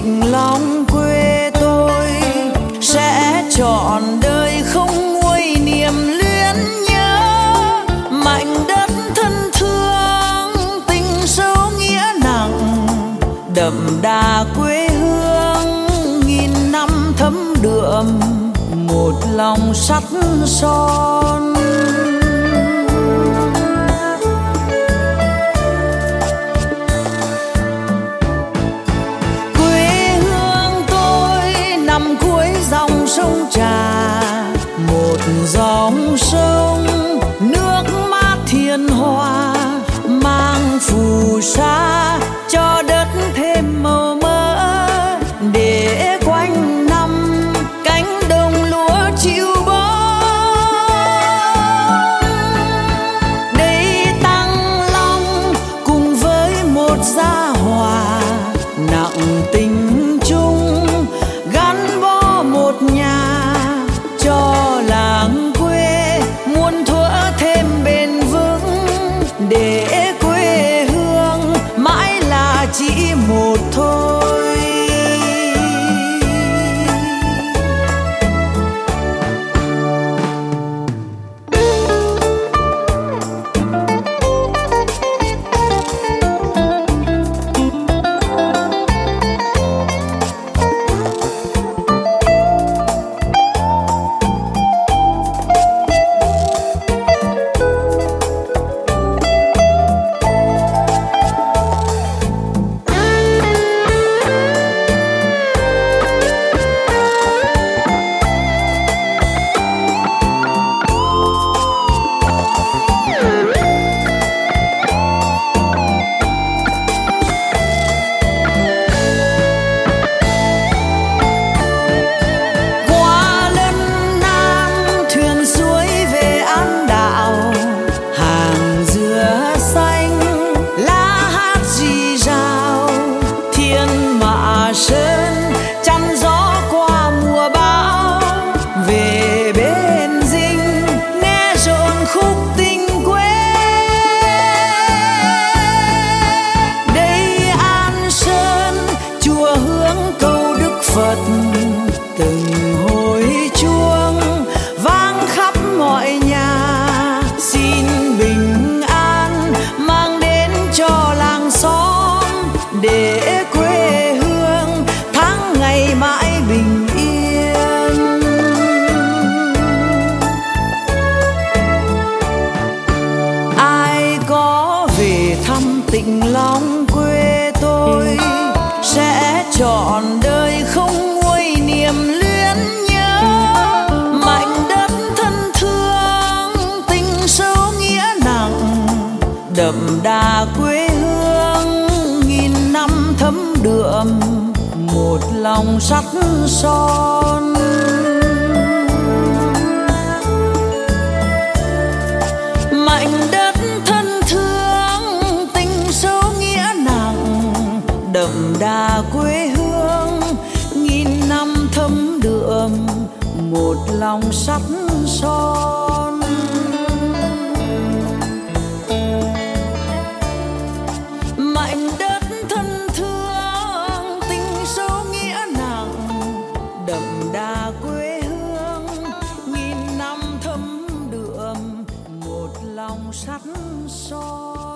tịnh lòng quê tôi, sẽ trọn đời không nguôi niềm luyến nhớ. Mảnh đất thân thương, tình sâu nghĩa nặng, đậm đà quê hương nghìn năm thấm đượm, một lòng sắt son. Quê hương tôi nằm cuối dòng sông Trà, một dòng sông nước mát hiền hòa, mang phù sa cho đất thêm màu mỡ, để quanh năm cánh đồng lúa chịu bóng. Đây Tăng Long cùng với một gia hòa, nặng tình chung gắn bó một nhà, cho làng quê muôn thuở thêm bền vững, để quê hương mãi là chỉ một thôi. Sơn chăn gió qua mùa bão, về bên Dinh nghe rộn khúc tình quê. Đây An Sơn chùa hướng cầu Đức Phật, từng hồi chuông vang khắp mọi nhà, xin bình an mang đến cho làng xóm, để quê hương tháng ngày mãi bình yên. Ai có về thăm Tịnh Long quê tôi, sẽ trọn đời không nguôi niềm luyến nhớ. Mảnh đất thân thương, tình sâu nghĩa nặng, đậm đà quê hương nghìn năm thấm đượm, một lòng sắt son. Mảnh đất thân thương, tình sâu nghĩa nặng, đậm đà quê hương nghìn năm thấm đượm, một lòng sắt son. Mảnh đất thân thương, tình sâu nghĩa nặng, đậm đà quê hương nghìn năm thấm đượm, một lòng sắt son.